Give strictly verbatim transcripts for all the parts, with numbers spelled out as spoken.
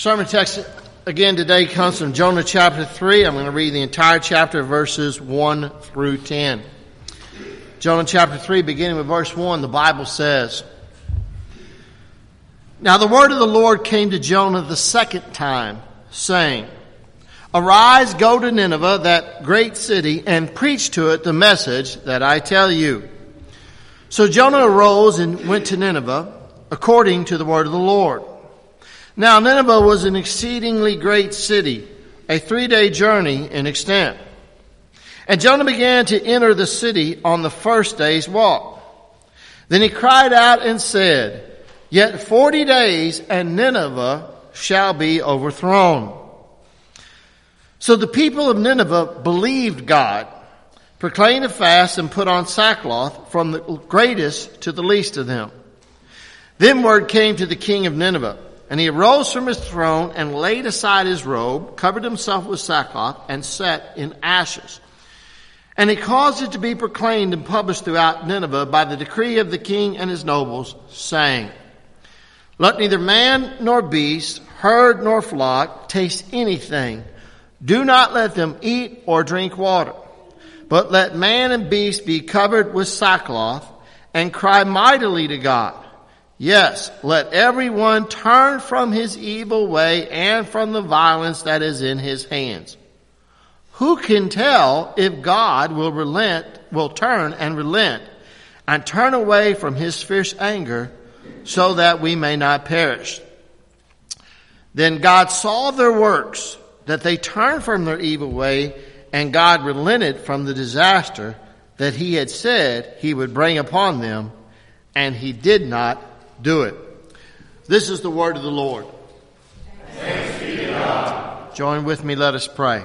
Sermon text again today comes from Jonah chapter three. I'm going to read the entire chapter, verses one through ten. Jonah chapter three, beginning with verse one, the Bible says, Now the word of the Lord came to Jonah the second time, saying, Arise, go to Nineveh, that great city, and preach to it the message that I tell you. So Jonah arose and went to Nineveh, according to the word of the Lord. Now Nineveh was an exceedingly great city, a three-day journey in extent. And Jonah began to enter the city on the first day's walk. Then he cried out and said, Yet forty days, and Nineveh shall be overthrown. So the people of Nineveh believed God, proclaimed a fast, and put on sackcloth, from the greatest to the least of them. Then word came to the king of Nineveh, and he arose from his throne and laid aside his robe, covered himself with sackcloth, and sat in ashes. And he caused it to be proclaimed and published throughout Nineveh by the decree of the king and his nobles, saying, Let neither man nor beast, herd nor flock, taste anything. Do not let them eat or drink water. But let man and beast be covered with sackcloth, and cry mightily to God. Yes, let everyone turn from his evil way and from the violence that is in his hands. Who can tell if God will relent, will turn and relent, and turn away from his fierce anger, so that we may not perish? Then God saw their works, that they turned from their evil way, and God relented from the disaster that he had said he would bring upon them, and he did not do it. This is the word of the Lord. Thanks be to God. Join with me, let us pray.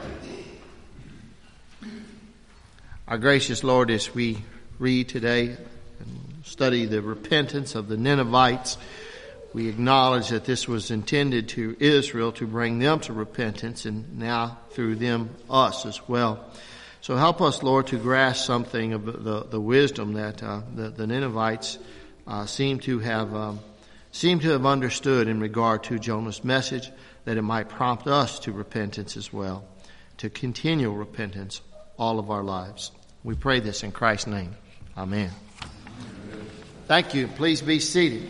Our gracious Lord, as we read today and study the repentance of the Ninevites, we acknowledge that this was intended to Israel to bring them to repentance, and now through them us as well. So help us, Lord, to grasp something of the, the wisdom that uh, the, the Ninevites uh, seem to have um, seem to have understood in regard to Jonah's message, that it might prompt us to repentance as well, to continual repentance all of our lives. We pray this in Christ's name. Amen. Amen. Thank you. Please be seated.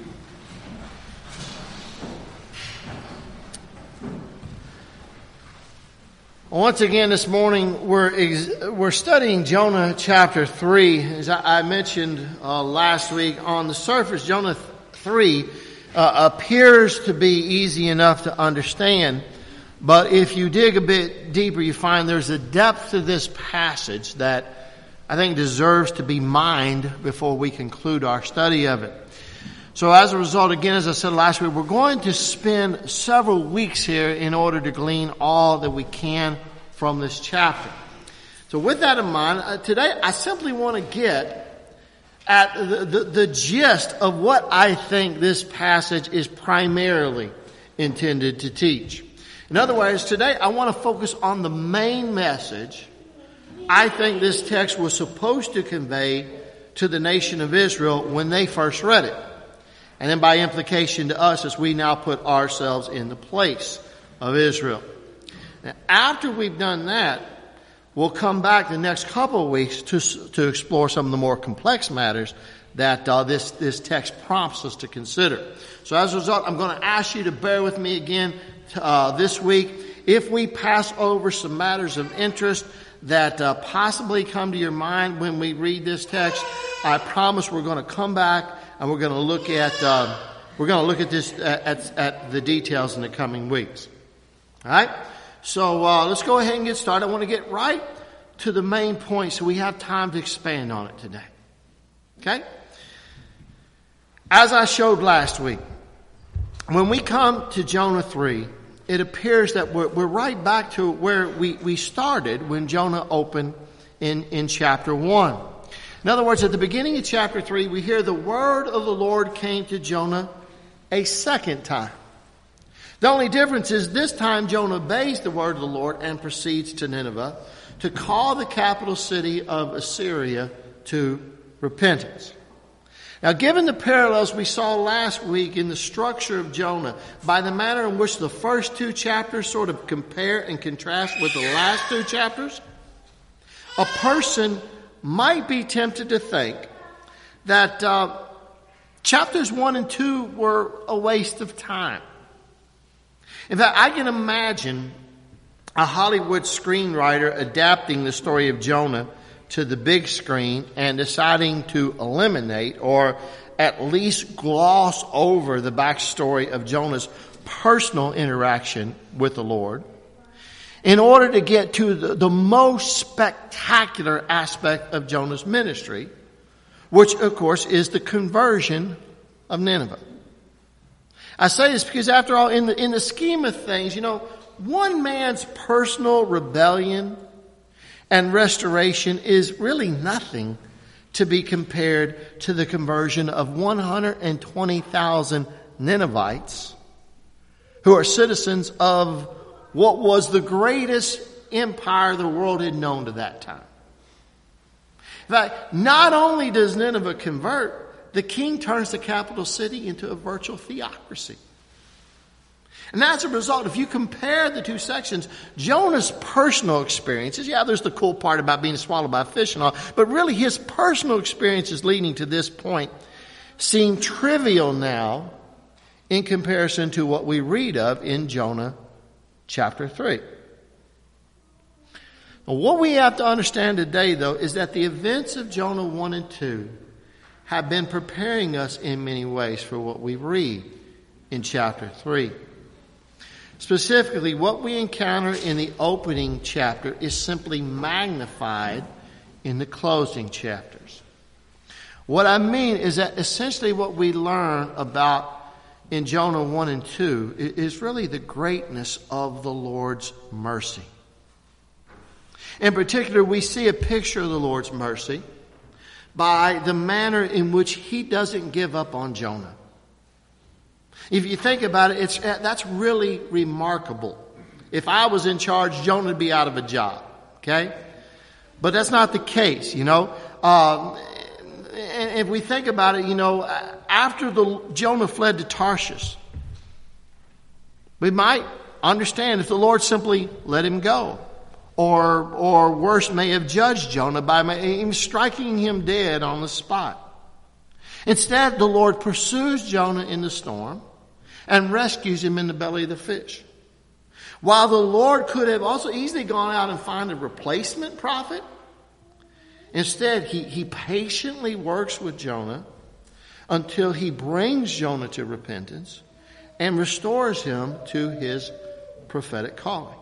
Once again this morning, we're ex- we're studying Jonah chapter three. As I, I mentioned uh, last week, on the surface, Jonah three uh, appears to be easy enough to understand. But if you dig a bit deeper, you find there's a depth to this passage that I think deserves to be mined before we conclude our study of it. So as a result, again, as I said last week, we're going to spend several weeks here in order to glean all that we can from this chapter. So with that in mind, uh, today I simply want to get at the, the, the gist of what I think this passage is primarily intended to teach. In other words, today I want to focus on the main message I think this text was supposed to convey to the nation of Israel when they first read it. And then by implication to us as we now put ourselves in the place of Israel. Now, after we've done that, we'll come back the next couple of weeks to to explore some of the more complex matters that uh, this, this text prompts us to consider. So as a result, I'm going to ask you to bear with me again uh, this week. If we pass over some matters of interest that uh, possibly come to your mind when we read this text, I promise we're going to come back and we're going to look at uh, we're going to look at this at, at the details in the coming weeks. All right. So uh, let's go ahead and get started. I want to get right to the main point so we have time to expand on it today. Okay. As I showed last week, when we come to Jonah three, it appears that we're, we're right back to where we, we started when Jonah opened in, in chapter one. In other words, at the beginning of chapter three, we hear the word of the Lord came to Jonah a second time. The only difference is this time Jonah obeys the word of the Lord and proceeds to Nineveh to call the capital city of Assyria to repentance. Now, given the parallels we saw last week in the structure of Jonah, by the manner in which the first two chapters sort of compare and contrast with the last two chapters, a person might be tempted to think that uh, chapters one and two were a waste of time. In fact, I can imagine a Hollywood screenwriter adapting the story of Jonah to the big screen and deciding to eliminate or at least gloss over the backstory of Jonah's personal interaction with the Lord in order to get to the, the most spectacular aspect of Jonah's ministry, which, of course, is the conversion of Nineveh. I say this because, after all, in the, in the scheme of things, you know, one man's personal rebellion and restoration is really nothing to be compared to the conversion of one hundred twenty thousand Ninevites who are citizens of what was the greatest empire the world had known to that time. In fact, not only does Nineveh convert, the king turns the capital city into a virtual theocracy. And as a result, if you compare the two sections, Jonah's personal experiences, yeah, there's the cool part about being swallowed by a fish and all, but really his personal experiences leading to this point seem trivial now in comparison to what we read of in Jonah chapter three. Now, what we have to understand today, though, is that the events of Jonah one and two have been preparing us in many ways for what we read in chapter three. Specifically, what we encounter in the opening chapter is simply magnified in the closing chapters. What I mean is that essentially what we learn about in Jonah one and two is really the greatness of the Lord's mercy. In particular, we see a picture of the Lord's mercy by the manner in which he doesn't give up on Jonah. If you think about it, it's, that's really remarkable. If I was in charge, Jonah would be out of a job. Okay? But that's not the case, you know. Um, and if we think about it, you know, after the Jonah fled to Tarshish, we might understand if the Lord simply let him go. Or, or worse, may have judged Jonah by even striking him dead on the spot. Instead, the Lord pursues Jonah in the storm and rescues him in the belly of the fish. While the Lord could have also easily gone out and found a replacement prophet, instead he, he patiently works with Jonah until he brings Jonah to repentance and restores him to his prophetic calling.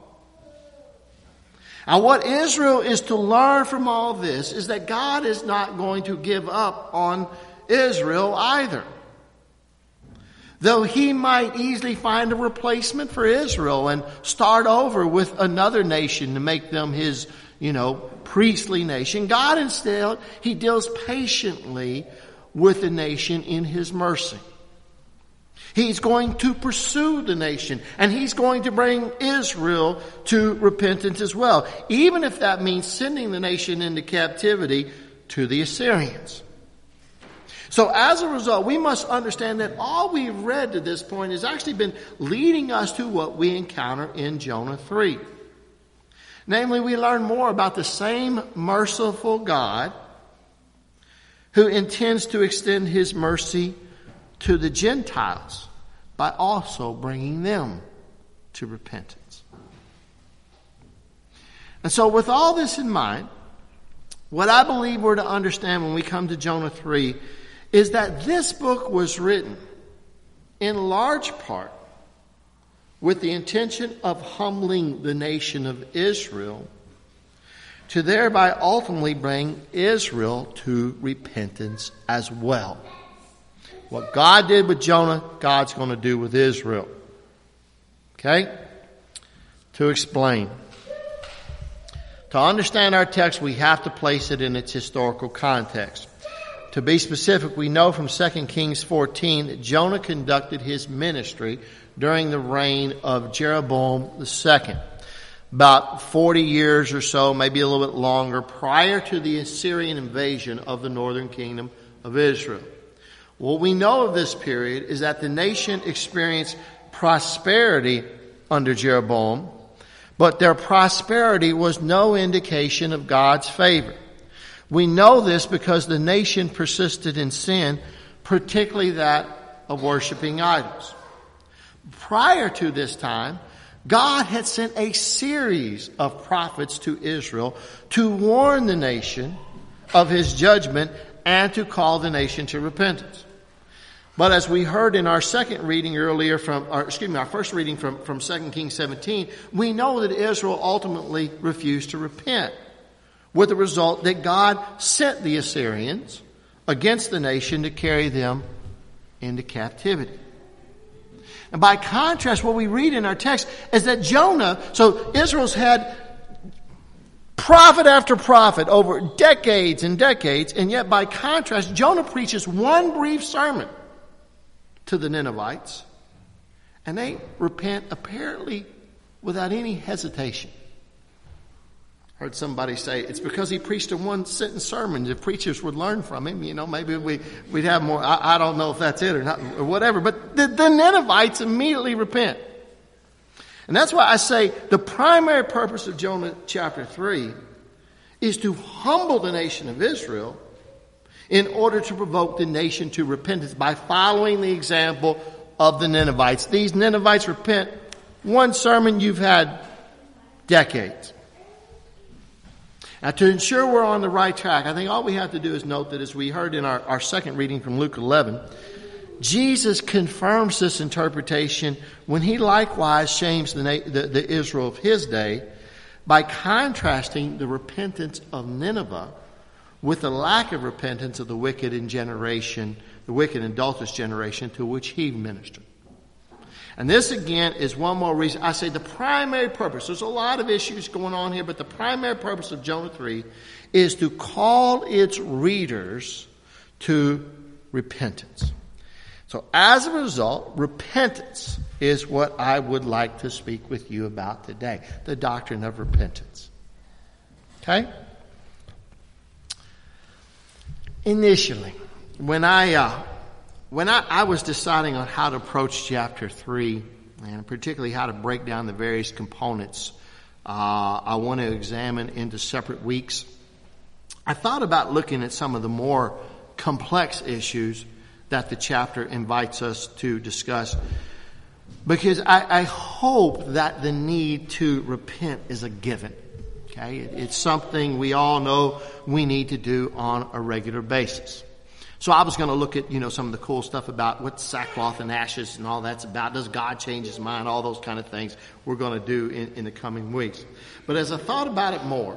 Now, what Israel is to learn from all this is that God is not going to give up on Israel either. Though he might easily find a replacement for Israel and start over with another nation to make them his, you know, priestly nation, God instead, he deals patiently with the nation in his mercy. He's going to pursue the nation, and he's going to bring Israel to repentance as well, even if that means sending the nation into captivity to the Assyrians. So as a result, we must understand that all we've read to this point has actually been leading us to what we encounter in Jonah three. Namely, we learn more about the same merciful God who intends to extend his mercy to the Gentiles by also bringing them to repentance. And so with all this in mind, what I believe we're to understand when we come to Jonah three is that this book was written in large part with the intention of humbling the nation of Israel to thereby ultimately bring Israel to repentance as well. What God did with Jonah, God's going to do with Israel. Okay? To explain. To understand our text, we have to place it in its historical context. To be specific, we know from Second Kings fourteen that Jonah conducted his ministry during the reign of Jeroboam the second. About forty years or so, maybe a little bit longer, prior to the Assyrian invasion of the northern kingdom of Israel. What we know of this period is that the nation experienced prosperity under Jeroboam, but their prosperity was no indication of God's favor. We know this because the nation persisted in sin, particularly that of worshiping idols. Prior to this time, God had sent a series of prophets to Israel to warn the nation of his judgment and to call the nation to repentance. But as we heard in our second reading earlier from, or excuse me, our first reading from, from Second Kings seventeen, we know that Israel ultimately refused to repent, with the result that God sent the Assyrians against the nation to carry them into captivity. And by contrast, what we read in our text is that Jonah, so Israel's had prophet after prophet over decades and decades, and yet by contrast, Jonah preaches one brief sermon to the Ninevites, and they repent apparently without any hesitation. I heard somebody say it's because he preached a one-sentence sermon. The preachers would learn from him. You know, maybe we, we'd have more. I, I don't know if that's it or not or whatever. But the, the Ninevites immediately repent. And that's why I say the primary purpose of Jonah chapter three is to humble the nation of Israel in order to provoke the nation to repentance by following the example of the Ninevites. These Ninevites repent. One sermon, you've had decades. Now, to ensure we're on the right track, I think all we have to do is note that as we heard in our, our second reading from Luke eleven, Jesus confirms this interpretation when he likewise shames the, the, the Israel of his day by contrasting the repentance of Nineveh with the lack of repentance of the wicked in generation, the wicked and adulterous generation to which he ministered. And this, again, is one more reason. I say the primary purpose, there's a lot of issues going on here, but the primary purpose of Jonah three is to call its readers to repentance. So as a result, repentance is what I would like to speak with you about today, the doctrine of repentance. Okay? Initially, when I... Uh, When I, I was deciding on how to approach chapter three, and particularly how to break down the various components uh, I want to examine into separate weeks, I thought about looking at some of the more complex issues that the chapter invites us to discuss, because I, I hope that the need to repent is a given. Okay, it, it's something we all know we need to do on a regular basis. So I was going to look at, you know, some of the cool stuff about what sackcloth and ashes and all that's about. Does God change his mind? All those kind of things we're going to do in, in the coming weeks. But as I thought about it more,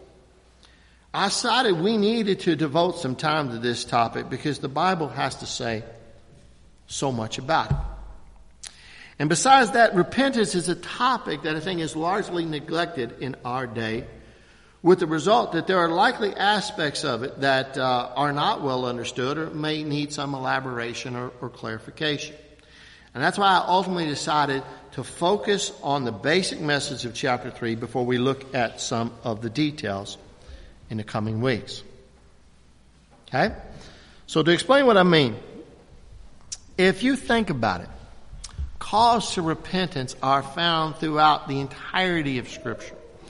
I decided we needed to devote some time to this topic because the Bible has to say so much about it. And besides that, repentance is a topic that I think is largely neglected in our day, with the result that there are likely aspects of it that uh, are not well understood or may need some elaboration or, or clarification. And that's why I ultimately decided to focus on the basic message of chapter three before we look at some of the details in the coming weeks. Okay? So to explain what I mean, if you think about it, calls to repentance are found throughout the entirety of Scripture.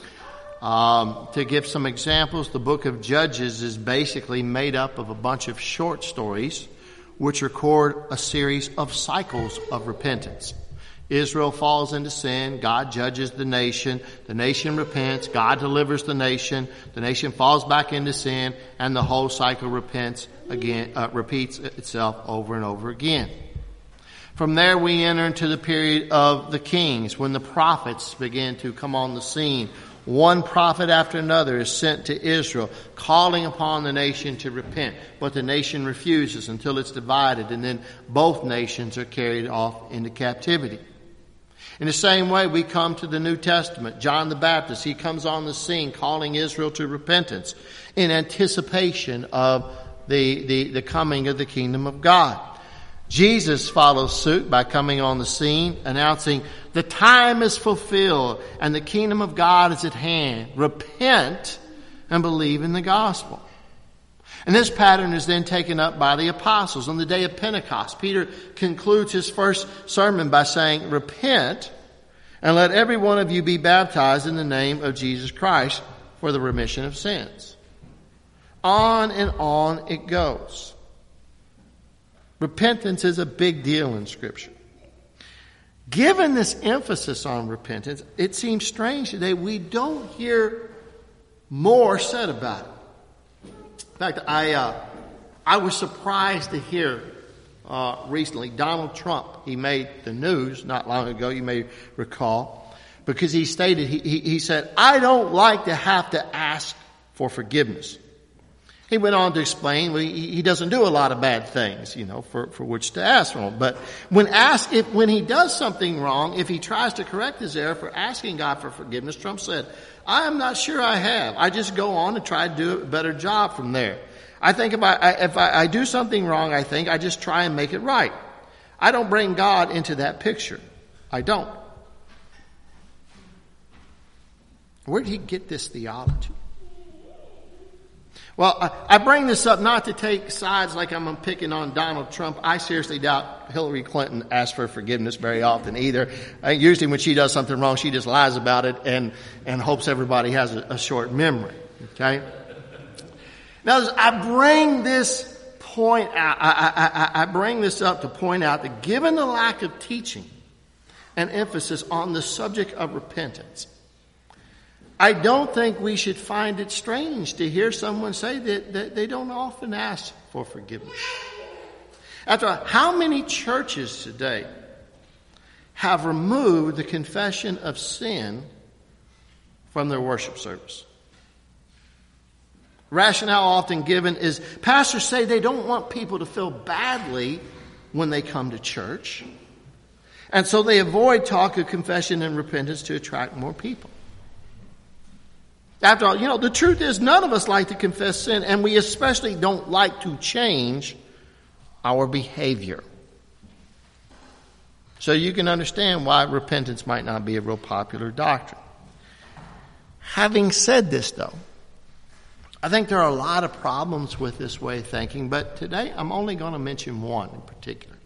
Um, to give some examples, the book of Judges is basically made up of a bunch of short stories which record a series of cycles of repentance. Israel falls into sin, God judges the nation, the nation repents, God delivers the nation, the nation falls back into sin, and the whole cycle repents again, uh, repeats itself over and over again. From there we enter into the period of the kings, when the prophets begin to come on the scene. One prophet after another is sent to Israel, calling upon the nation to repent. But the nation refuses until it's divided, and then both nations are carried off into captivity. In the same way, we come to the New Testament. John the Baptist, he comes on the scene calling Israel to repentance in anticipation of the, the, the coming of the kingdom of God. Jesus follows suit by coming on the scene, announcing the time is fulfilled and the kingdom of God is at hand. Repent and believe in the gospel. And this pattern is then taken up by the apostles. On the day of Pentecost, Peter concludes his first sermon by saying, "Repent, and let every one of you be baptized in the name of Jesus Christ for the remission of sins." On and on it goes. Repentance is a big deal in Scripture. Given this emphasis on repentance, it seems strange today we don't hear more said about it. In fact, I uh, I was surprised to hear uh, recently Donald Trump. He made the news not long ago, you may recall, because he stated, he, he, he said, "I don't like to have to ask for forgiveness." He went on to explain well, he, he doesn't do a lot of bad things, you know, for, for which to ask for him. But when asked if when he does something wrong, if he tries to correct his error for asking God for forgiveness, Trump said, "I am not sure I have. I just go on and try to do a better job from there. I think if I, if I, I do something wrong, I think I just try and make it right. I don't bring God into that picture. I don't." Where did he get this theology? Well, I, I bring this up not to take sides like I'm picking on Donald Trump. I seriously doubt Hillary Clinton asks for forgiveness very often either. I think usually when she does something wrong, she just lies about it and, and hopes everybody has a, a short memory. Okay? Now, I bring this point out, I, I, I bring this up to point out that given the lack of teaching and emphasis on the subject of repentance, I don't think we should find it strange to hear someone say that, that they don't often ask for forgiveness. After all, how many churches today have removed the confession of sin from their worship service? Rationale often given is pastors say they don't want people to feel badly when they come to church, and so they avoid talk of confession and repentance to attract more people. After all, you know, the truth is none of us like to confess sin, and we especially don't like to change our behavior. So you can understand why repentance might not be a real popular doctrine. Having said this, though, I think there are a lot of problems with this way of thinking, but today I'm only going to mention one in particular.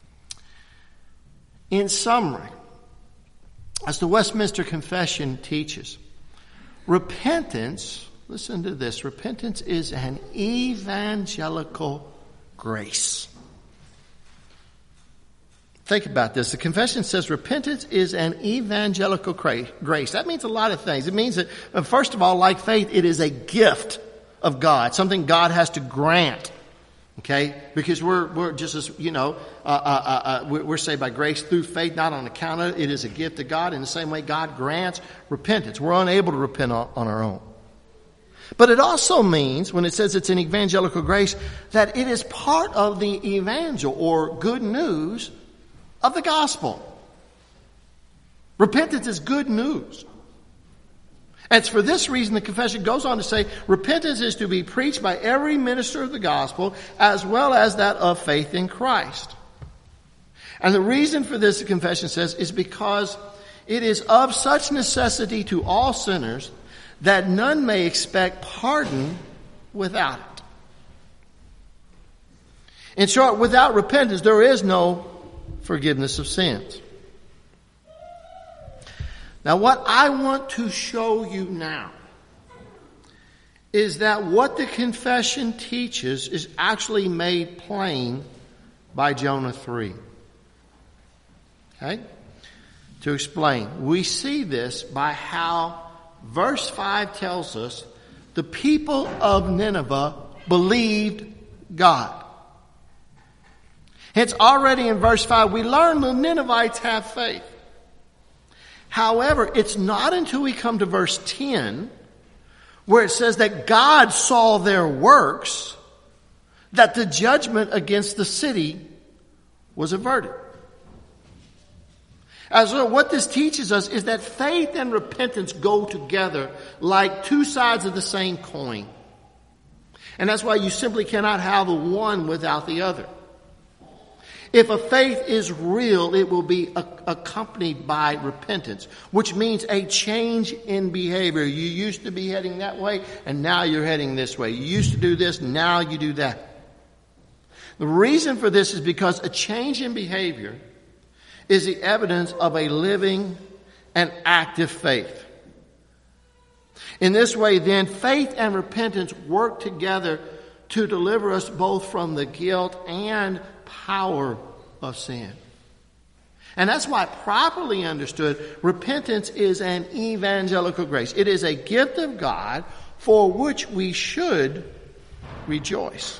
In summary, as the Westminster Confession teaches, repentance, listen to this, repentance is an evangelical grace. Think about this. The confession says repentance is an evangelical grace. That means a lot of things. It means that, first of all, like faith, it is a gift of God, something God has to grant. Okay? Because we're, we're just as, you know, uh, uh, uh, we're, we're saved by grace through faith, not on account of it. It is a gift of God. In the same way, God grants repentance. We're unable to repent on, on our own. But it also means, when it says it's an evangelical grace, that it is part of the evangel, or good news, of the gospel. Repentance is good news. And it's for this reason the confession goes on to say repentance is to be preached by every minister of the gospel as well as that of faith in Christ. And the reason for this, the confession says, is because it is of such necessity to all sinners that none may expect pardon without it. In short, without repentance, there is no forgiveness of sins. Now, what I want to show you now is that what the confession teaches is actually made plain by Jonah three. Okay? To explain, we see this by how verse five tells us the people of Nineveh believed God. Hence, already in verse five, we learn the Ninevites have faith. However, it's not until we come to verse ten, where it says that God saw their works, that the judgment against the city was averted. As well, what this teaches us is that faith and repentance go together like two sides of the same coin. And that's why you simply cannot have the one without the other. If a faith is real, it will be a- accompanied by repentance, which means a change in behavior. You used to be heading that way, and now you're heading this way. You used to do this, now you do that. The reason for this is because a change in behavior is the evidence of a living and active faith. In this way, then, faith and repentance work together to deliver us both from the guilt and power of sin. And that's why, properly understood, repentance is an evangelical grace. It is a gift of God for which we should rejoice.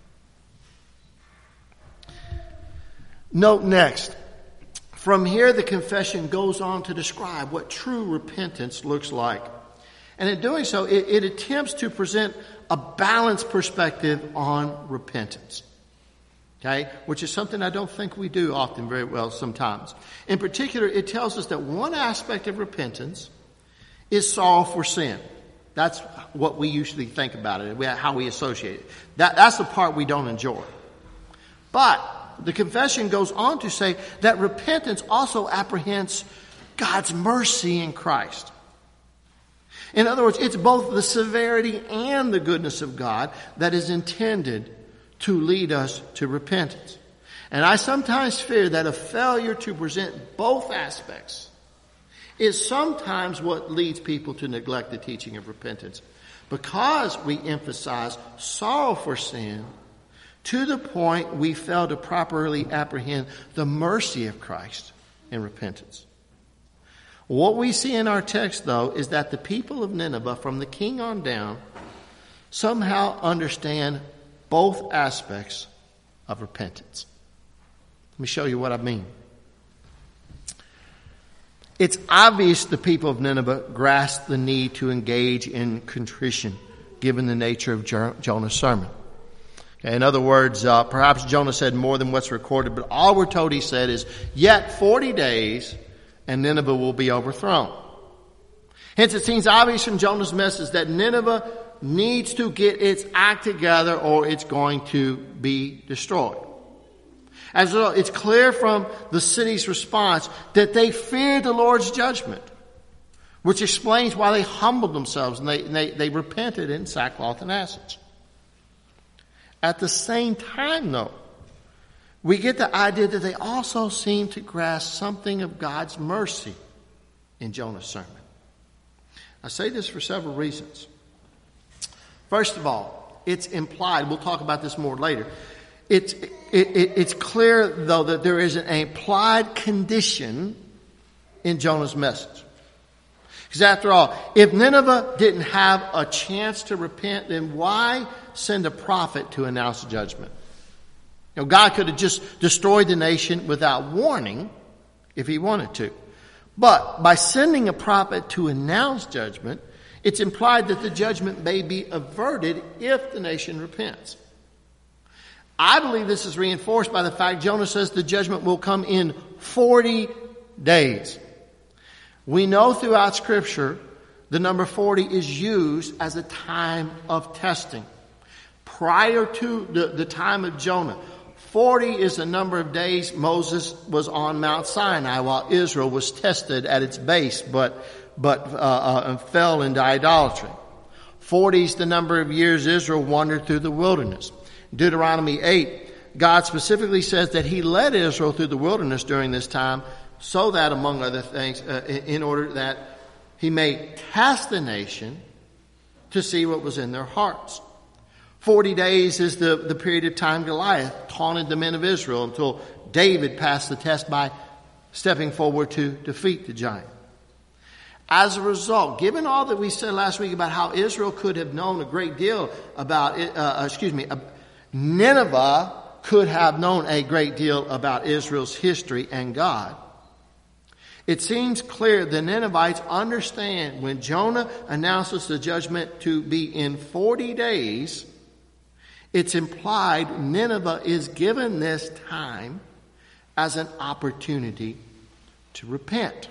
Note next, from here the confession goes on to describe what true repentance looks like. And in doing so, it, it attempts to present a balanced perspective on repentance. Okay? Which is something I don't think we do often very well sometimes. In particular, it tells us that one aspect of repentance is sorrow for sin. That's what we usually think about it, how we associate it. That, that's the part we don't enjoy. But the confession goes on to say that repentance also apprehends God's mercy in Christ. In other words, it's both the severity and the goodness of God that is intended to lead us to repentance. And I sometimes fear that a failure to present both aspects is sometimes what leads people to neglect the teaching of repentance, because we emphasize sorrow for sin to the point we fail to properly apprehend the mercy of Christ in repentance. What we see in our text, though, is that the people of Nineveh, from the king on down, somehow understand both aspects of repentance. Let me show you what I mean. It's obvious the people of Nineveh grasp the need to engage in contrition, given the nature of Jonah's sermon. Okay, in other words, uh, perhaps Jonah said more than what's recorded, but all we're told he said is, yet forty days and Nineveh will be overthrown. Hence, it seems obvious from Jonah's message that Nineveh needs to get its act together or it's going to be destroyed. As well, it's clear from the city's response that they feared the Lord's judgment, which explains why they humbled themselves and they, they, they repented in sackcloth and ashes. At the same time, though, we get the idea that they also seem to grasp something of God's mercy in Jonah's sermon. I say this for several reasons. First of all, it's implied, we'll talk about this more later, it's, it, it, it's clear, though, that there is an implied condition in Jonah's message. Because after all, if Nineveh didn't have a chance to repent, then why send a prophet to announce judgment? You know, God could have just destroyed the nation without warning if he wanted to. But by sending a prophet to announce judgment, it's implied that the judgment may be averted if the nation repents. I believe this is reinforced by the fact Jonah says the judgment will come in forty days. We know throughout Scripture the number forty is used as a time of testing. Prior to the, the time of Jonah, forty is the number of days Moses was on Mount Sinai while Israel was tested at its base, but but uh, uh, fell into idolatry. forty is the number of years Israel wandered through the wilderness. Deuteronomy eight, God specifically says that he led Israel through the wilderness during this time so that, among other things, uh, in order that he may test the nation to see what was in their hearts. Forty days is the, the period of time Goliath taunted the men of Israel until David passed the test by stepping forward to defeat the giant. As a result, given all that we said last week about how Israel could have known a great deal about it, uh, excuse me, uh, Nineveh could have known a great deal about Israel's history and God. It seems clear the Ninevites understand when Jonah announces the judgment to be in forty days, it's implied Nineveh is given this time as an opportunity to repent.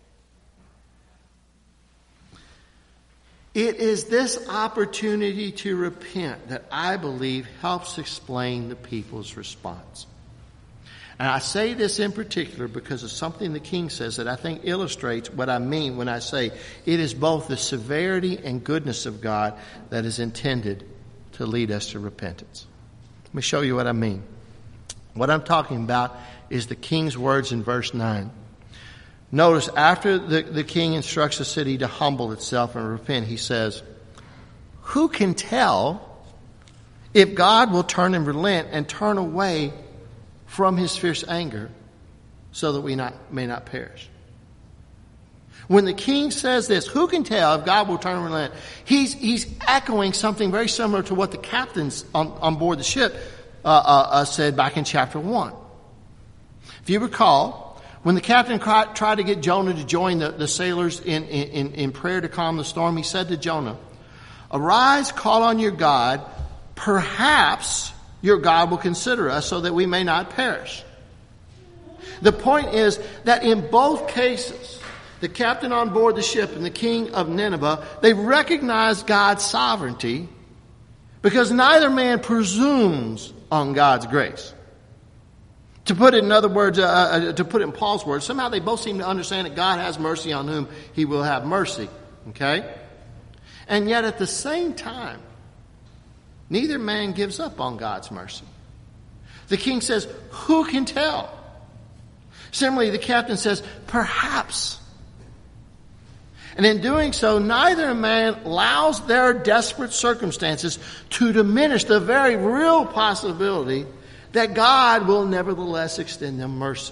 It is this opportunity to repent that I believe helps explain the people's response. And I say this in particular because of something the king says that I think illustrates what I mean when I say it is both the severity and goodness of God that is intended to lead us to repentance. Let me show you what I mean. What I'm talking about is the king's words in verse nine. Notice, after the, the king instructs the city to humble itself and repent, he says, who can tell if God will turn and relent and turn away from his fierce anger so that we not, may not perish? When the king says this, who can tell if God will turn and relent? He's, he's echoing something very similar to what the captains on, on board the ship uh, uh, uh, said back in chapter one. If you recall, when the captain tried to get Jonah to join the, the sailors in, in, in prayer to calm the storm, he said to Jonah, arise, call on your God. Perhaps your God will consider us so that we may not perish. The point is that in both cases, the captain on board the ship and the king of Nineveh, they recognized God's sovereignty because neither man presumes on God's grace. To put it in other words, uh, uh, to put it in Paul's words, somehow they both seem to understand that God has mercy on whom he will have mercy. Okay? And yet at the same time, neither man gives up on God's mercy. The king says, who can tell? Similarly, the captain says, perhaps. And in doing so, neither man allows their desperate circumstances to diminish the very real possibility that God will nevertheless extend them mercy.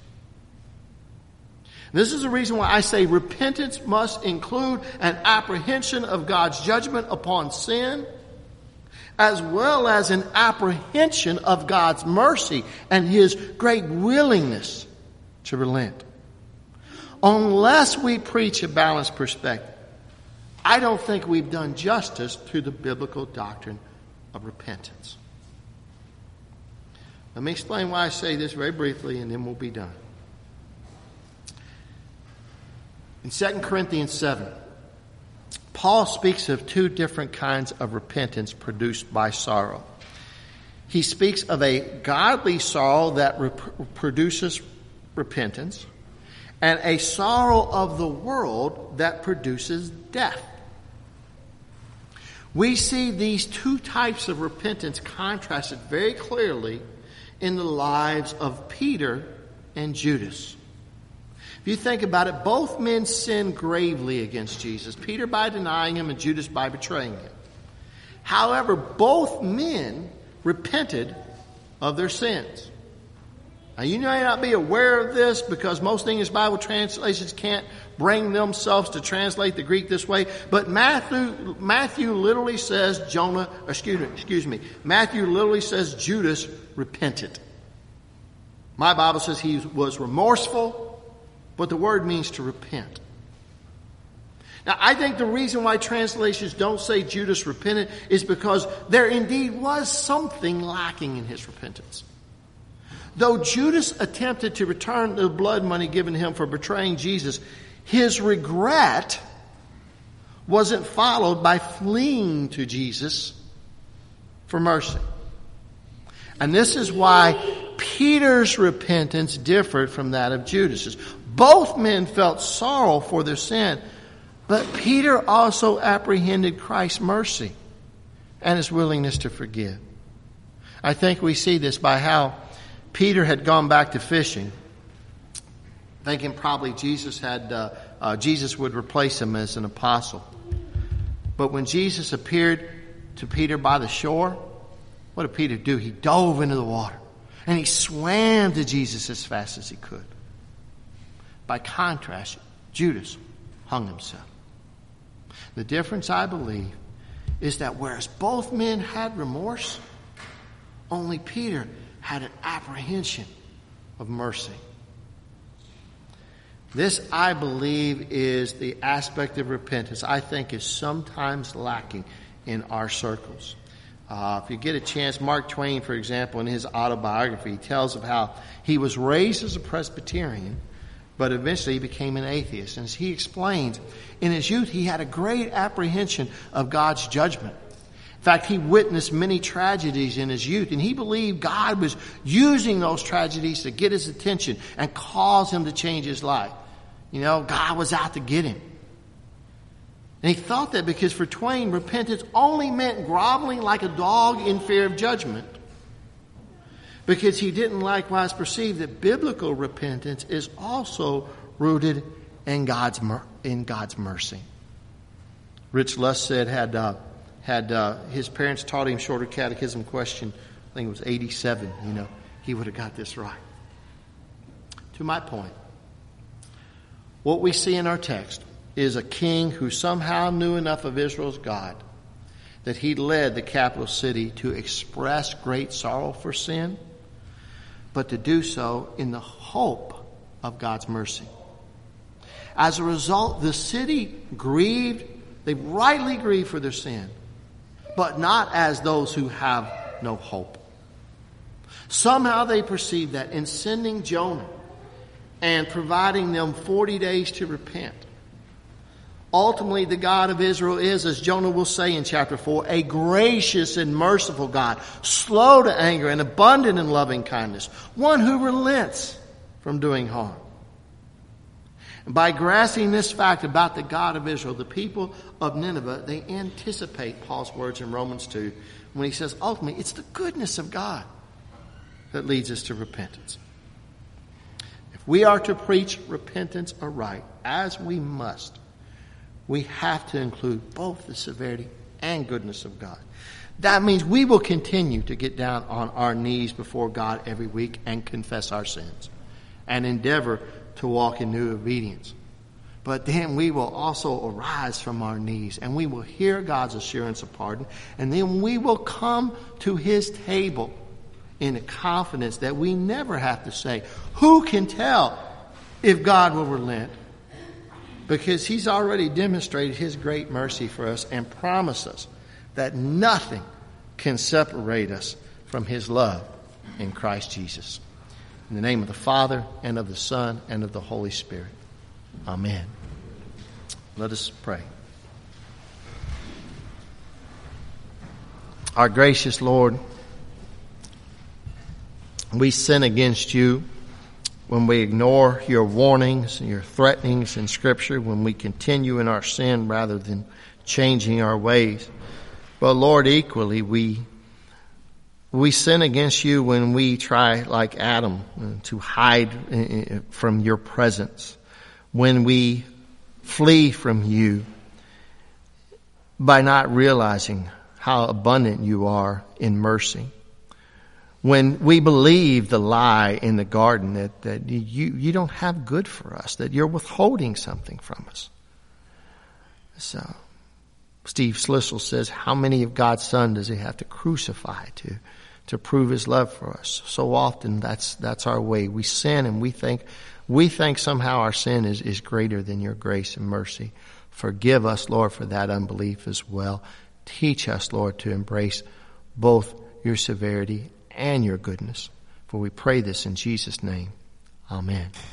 This is the reason why I say repentance must include an apprehension of God's judgment upon sin, as well as an apprehension of God's mercy and his great willingness to relent. Unless we preach a balanced perspective, I don't think we've done justice to the biblical doctrine of repentance. Let me explain why I say this very briefly, and then we'll be done. In Second Corinthians seven, Paul speaks of two different kinds of repentance produced by sorrow. He speaks of a godly sorrow that rep- produces repentance, and a sorrow of the world that produces death. We see these two types of repentance contrasted very clearly in the lives of Peter and Judas. If you think about it, both men sinned gravely against Jesus. Peter by denying him and Judas by betraying him. However, both men repented of their sins. Now, you may not be aware of this because most English Bible translations can't bring themselves to translate the Greek this way. But Matthew, Matthew literally says Jonah, excuse me, excuse me, Matthew literally says Judas repented. My Bible says he was remorseful, but the word means to repent. Now, I think the reason why translations don't say Judas repented is because there indeed was something lacking in his repentance. Though Judas attempted to return the blood money given him for betraying Jesus, his regret wasn't followed by fleeing to Jesus for mercy. And this is why Peter's repentance differed from that of Judas's. Both men felt sorrow for their sin, but Peter also apprehended Christ's mercy and his willingness to forgive. I think we see this by how Peter had gone back to fishing, thinking probably Jesus had uh, uh, Jesus would replace him as an apostle. But when Jesus appeared to Peter by the shore, what did Peter do? He dove into the water and he swam to Jesus as fast as he could. By contrast, Judas hung himself. The difference, I believe, is that whereas both men had remorse, only Peter had an apprehension of mercy. This, I believe, is the aspect of repentance I think is sometimes lacking in our circles. Uh, if you get a chance, Mark Twain, for example, in his autobiography, tells of how he was raised as a Presbyterian, but eventually he became an atheist. And as he explains, in his youth he had a great apprehension of God's judgment. In fact, he witnessed many tragedies in his youth, and he believed God was using those tragedies to get his attention and cause him to change his life. You know, God was out to get him. And he thought that because for Twain, repentance only meant groveling like a dog in fear of judgment. Because he didn't likewise perceive that biblical repentance is also rooted in God's in God's mercy. Rich Luss said had uh, had uh, his parents taught him shorter catechism question, I think it was eighty-seven, you know, he would have got this right. To my point, what we see in our text is a king who somehow knew enough of Israel's God that he led the capital city to express great sorrow for sin, but to do so in the hope of God's mercy. As a result, the city grieved, they rightly grieved for their sin, but not as those who have no hope. Somehow they perceived that in sending Jonah and providing them forty days to repent, ultimately the God of Israel is, as Jonah will say in chapter four, a gracious and merciful God, slow to anger and abundant in loving kindness, one who relents from doing harm. And by grasping this fact about the God of Israel, the people of Nineveh, they anticipate Paul's words in Romans two when he says, ultimately, it's the goodness of God that leads us to repentance. If we are to preach repentance aright, as we must, we have to include both the severity and goodness of God. That means we will continue to get down on our knees before God every week and confess our sins and endeavor to walk in new obedience. But then we will also arise from our knees and we will hear God's assurance of pardon, and then we will come to his table in a confidence that we never have to say, who can tell if God will relent? Because he's already demonstrated his great mercy for us and promised us that nothing can separate us from his love in Christ Jesus. In the name of the Father, and of the Son, and of the Holy Spirit. Amen. Let us pray. Our gracious Lord, we sin against you when we ignore your warnings and your threatenings in Scripture, when we continue in our sin rather than changing our ways. But Lord, equally, we we sin against you when we try, like Adam, to hide from your presence, when we flee from you by not realizing how abundant you are in mercy. When we believe the lie in the garden that, that you, you don't have good for us, that you're withholding something from us. So, Steve Slissel says, how many of God's Son does he have to crucify to, to prove his love for us? So often that's, that's our way. We sin and we think, we think somehow our sin is, is greater than your grace and mercy. Forgive us, Lord, for that unbelief as well. Teach us, Lord, to embrace both your severity and your goodness. For we pray this in Jesus' name. Amen.